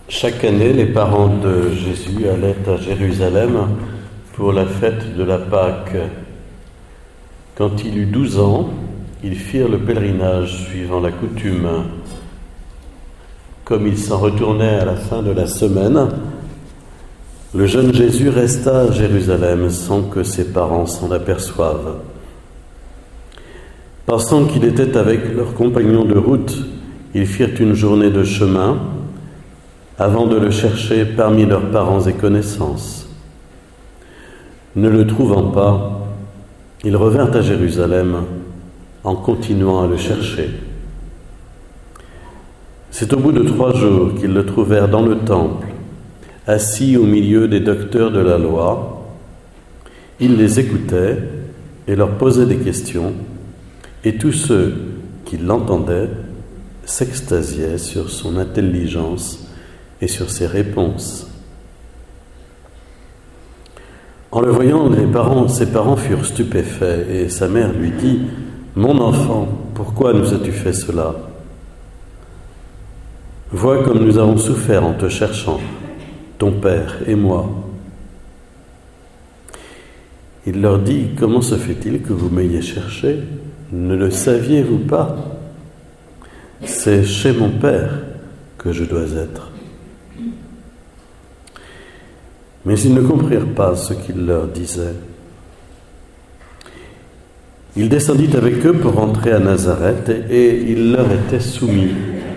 Chaque année, les parents de Jésus allaient à Jérusalem pour la fête de la Pâque. Quand il eut 12 ans, ils firent le pèlerinage suivant la coutume. Comme ils s'en retournaient à la fin de la semaine, le jeune Jésus resta à Jérusalem sans que ses parents s'en aperçoivent. Pensant qu'il était avec leurs compagnons de route, ils firent une journée de chemin avant de le chercher parmi leurs parents et connaissances. Ne le trouvant pas, ils revinrent à Jérusalem en continuant à le chercher. C'est au bout de 3 jours qu'ils le trouvèrent dans le temple, assis au milieu des docteurs de la loi. Il les écoutait et leur posait des questions, et tous ceux qui l'entendaient s'extasiaient sur son intelligence et sur ses réponses. En le voyant, ses parents furent stupéfaits, et sa mère lui dit : « Mon enfant, pourquoi nous as-tu fait cela ? Vois comme nous avons souffert en te cherchant, ton père et moi. » Il leur dit : « Comment se fait-il que vous m'ayez cherché ? Ne le saviez-vous pas ? C'est chez mon père que je dois être. » Mais ils ne comprirent pas ce qu'il leur disait. Il descendit avec eux pour rentrer à Nazareth et il leur était soumis.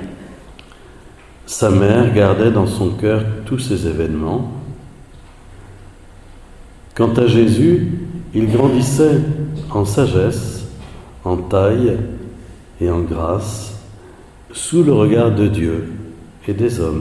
Sa mère gardait dans son cœur tous ces événements. Quant à Jésus, il grandissait en sagesse, en taille et en grâce, sous le regard de Dieu et des hommes.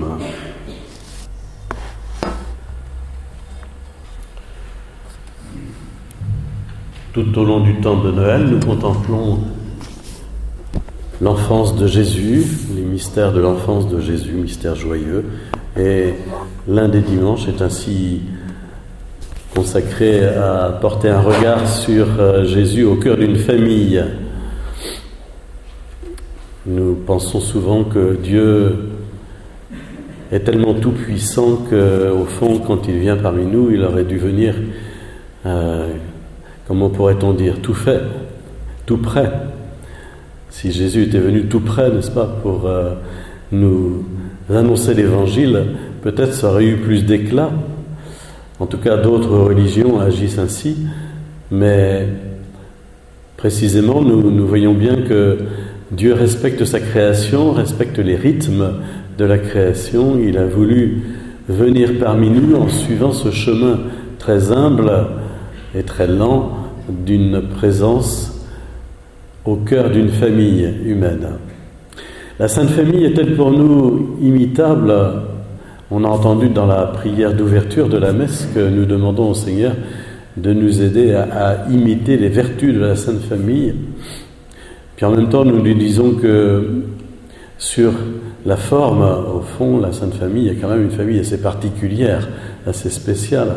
Tout au long du temps de Noël, nous contemplons l'enfance de Jésus, les mystères de l'enfance de Jésus, mystères joyeux. Et l'un des dimanches est ainsi consacré à porter un regard sur Jésus au cœur d'une famille. Nous pensons souvent que Dieu est tellement tout-puissant qu'au fond, quand il vient parmi nous, il aurait dû venir... comment pourrait-on dire, tout fait, tout près. Si Jésus était venu tout près, n'est-ce pas, pour nous annoncer l'Évangile, peut-être ça aurait eu plus d'éclat. En tout cas, d'autres religions agissent ainsi, mais précisément, nous voyons bien que Dieu respecte sa création, respecte les rythmes de la création. Il a voulu venir parmi nous en suivant ce chemin très humble et très lent d'une présence au cœur d'une famille humaine. La Sainte Famille est-elle pour nous imitable ? On a entendu dans la prière d'ouverture de la messe que nous demandons au Seigneur de nous aider à imiter les vertus de la Sainte Famille. Puis en même temps, nous lui disons que sur la forme, au fond, la Sainte Famille est quand même une famille assez particulière, assez spéciale.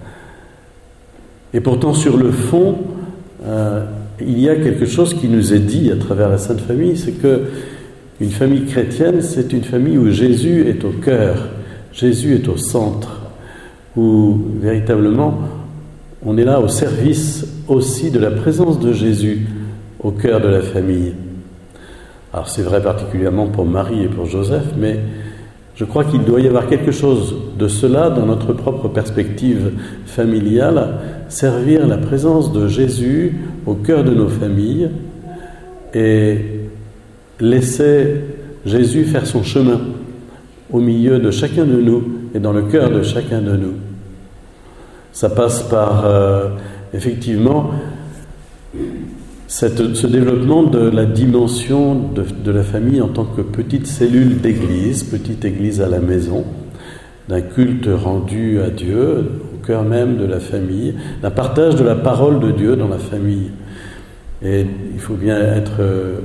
Et pourtant, sur le fond, il y a quelque chose qui nous est dit à travers la Sainte Famille, c'est que une famille chrétienne, c'est une famille où Jésus est au cœur, Jésus est au centre, où véritablement on est là au service aussi de la présence de Jésus au cœur de la famille. Alors c'est vrai particulièrement pour Marie et pour Joseph, mais je crois qu'il doit y avoir quelque chose de cela dans notre propre perspective familiale, servir la présence de Jésus au cœur de nos familles et laisser Jésus faire son chemin au milieu de chacun de nous et dans le cœur de chacun de nous. Ça passe par, effectivement, ce développement de la dimension de la famille en tant que petite cellule d'église, petite église à la maison, d'un culte rendu à Dieu, au cœur même de la famille, d'un partage de la parole de Dieu dans la famille. Et il faut bien être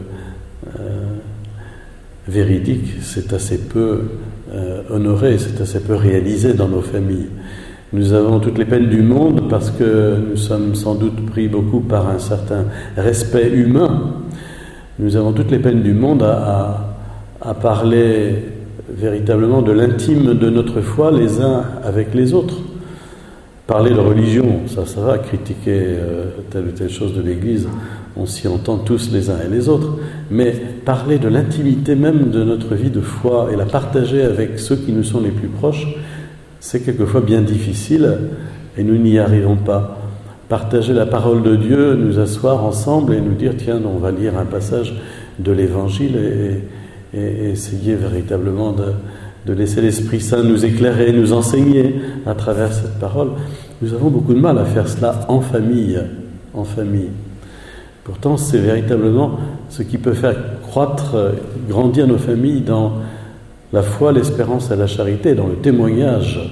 véridique, c'est assez peu honoré, c'est assez peu réalisé dans nos familles. Nous avons toutes les peines du monde parce que nous sommes sans doute pris beaucoup par un certain respect humain. Nous avons toutes les peines du monde à parler véritablement de l'intime de notre foi les uns avec les autres. Parler de religion, ça va, critiquer telle ou telle chose de l'Église, on s'y entend tous les uns et les autres, mais parler de l'intimité même de notre vie de foi et la partager avec ceux qui nous sont les plus proches, c'est quelquefois bien difficile et nous n'y arrivons pas. Partager la parole de Dieu, nous asseoir ensemble et nous dire tiens, on va lire un passage de l'Évangile et essayer véritablement de laisser l'Esprit Saint nous éclairer, nous enseigner à travers cette parole. Nous avons beaucoup de mal à faire cela en famille. Pourtant, c'est véritablement ce qui peut faire croître, grandir nos familles dans la foi, l'espérance et la charité, dans le témoignage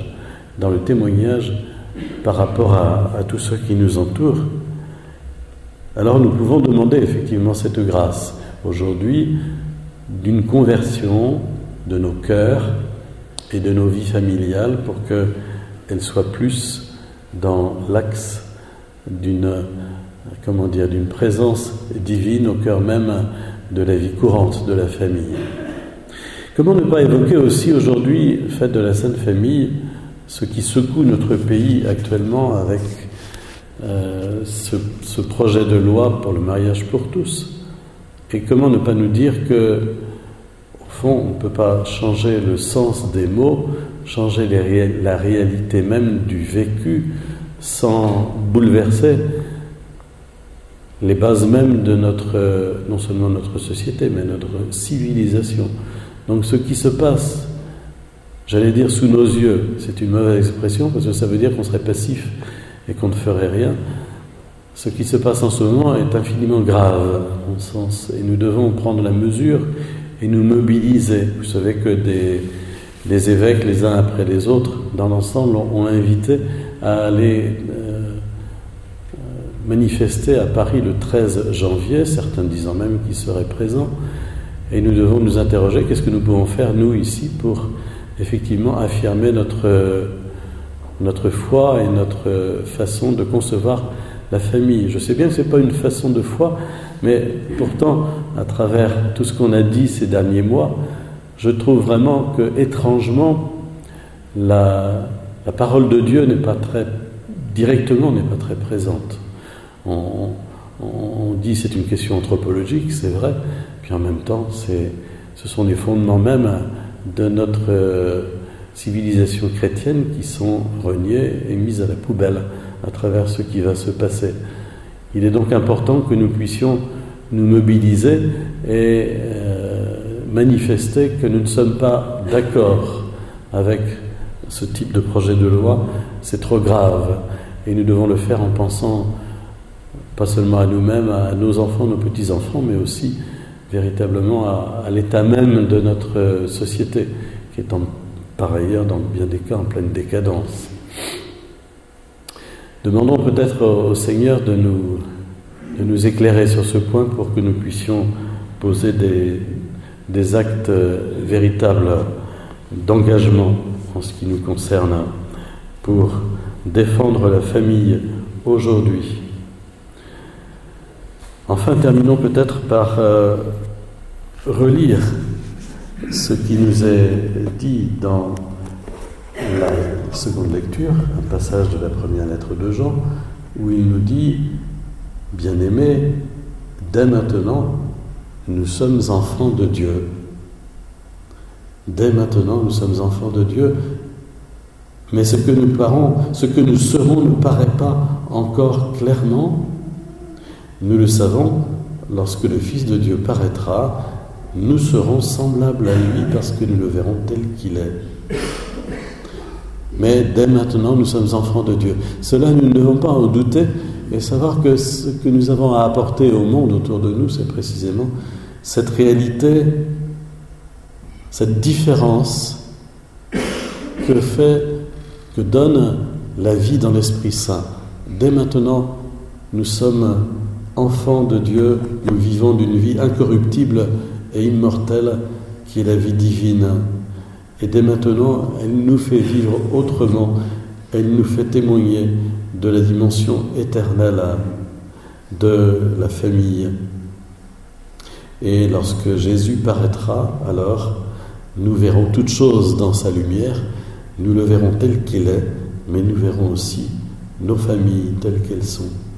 par rapport à tous ceux qui nous entourent. Alors nous pouvons demander effectivement cette grâce aujourd'hui d'une conversion de nos cœurs et de nos vies familiales pour qu'elles soient plus dans l'axe d'une présence divine au cœur même de la vie courante de la famille. Comment ne pas évoquer aussi aujourd'hui, fête de la Sainte Famille, ce qui secoue notre pays actuellement avec ce projet de loi pour le mariage pour tous. Et comment ne pas nous dire que, au fond, on ne peut pas changer le sens des mots, changer la réalité même du vécu sans bouleverser les bases même de non seulement notre société, mais notre civilisation. Donc ce qui se passe, j'allais dire sous nos yeux, c'est une mauvaise expression parce que ça veut dire qu'on serait passif et qu'on ne ferait rien. Ce qui se passe en ce moment est infiniment grave, à mon sens, et nous devons prendre la mesure et nous mobiliser. Vous savez que des évêques, les uns après les autres, dans l'ensemble, ont invité à aller manifester à Paris le 13 janvier, certains disant même qu'ils seraient présents, et nous devons nous interroger, qu'est-ce que nous pouvons faire, nous, ici, pour effectivement affirmer notre foi et notre façon de concevoir la famille. Je sais bien que ce n'est pas une façon de foi, mais pourtant, à travers tout ce qu'on a dit ces derniers mois, je trouve vraiment que, étrangement, la parole de Dieu n'est pas très présente. On dit c'est une question anthropologique, c'est vrai, puis en même temps, ce sont les fondements même de notre civilisation chrétienne qui sont reniés et mis à la poubelle à travers ce qui va se passer. Il est donc important que nous puissions nous mobiliser et manifester que nous ne sommes pas d'accord avec ce type de projet de loi. C'est trop grave et nous devons le faire en pensant pas seulement à nous-mêmes, à nos enfants, nos petits-enfants, mais aussi véritablement à l'état même de notre société qui est par ailleurs dans bien des cas en pleine décadence. Demandons peut-être au Seigneur de nous éclairer sur ce point pour que nous puissions poser des actes véritables d'engagement en ce qui nous concerne pour défendre la famille aujourd'hui. Enfin, terminons peut-être par relire ce qui nous est dit dans la seconde lecture, un passage de la première lettre de Jean, où il nous dit « Bien-aimés, dès maintenant, nous sommes enfants de Dieu. » Dès maintenant, nous sommes enfants de Dieu, mais ce que nous serons ne paraît pas encore clairement. Nous le savons, lorsque le Fils de Dieu paraîtra, nous serons semblables à lui parce que nous le verrons tel qu'il est. Mais dès maintenant, nous sommes enfants de Dieu. Cela, nous ne devons pas en douter et savoir que ce que nous avons à apporter au monde autour de nous, c'est précisément cette réalité, cette différence que donne la vie dans l'Esprit Saint. Dès maintenant, nous sommes enfants de Dieu, nous vivons d'une vie incorruptible et immortelle qui est la vie divine. Et dès maintenant, elle nous fait vivre autrement, elle nous fait témoigner de la dimension éternelle de la famille. Et lorsque Jésus paraîtra, alors, nous verrons toutes choses dans sa lumière, nous le verrons tel qu'il est, mais nous verrons aussi nos familles telles qu'elles sont,